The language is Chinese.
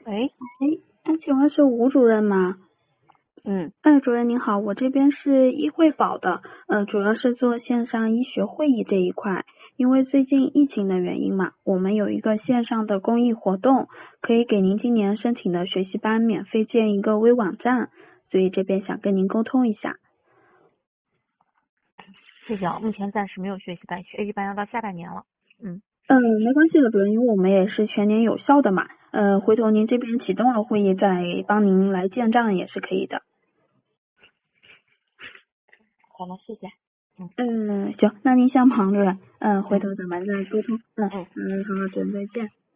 喂， 请问是吴主任吗？ 嗯， 主任您好，我这边是医惠保的，主要是做线上医学会议这一块。因为最近疫情的原因嘛，我们有一个线上的公益活动，可以给您今年申请的学习班免费建一个微网站，所以这边想跟您沟通一下。 谢谢啊，目前暂时没有学习班，学习班要到下半年了。 没关系的，主任，因为我们也是全年有效的嘛。回头您这边启动了会议再帮您来建账也是可以的。 好了，谢谢。 行，那您先忙着，回头咱们再沟通。好，主任再见。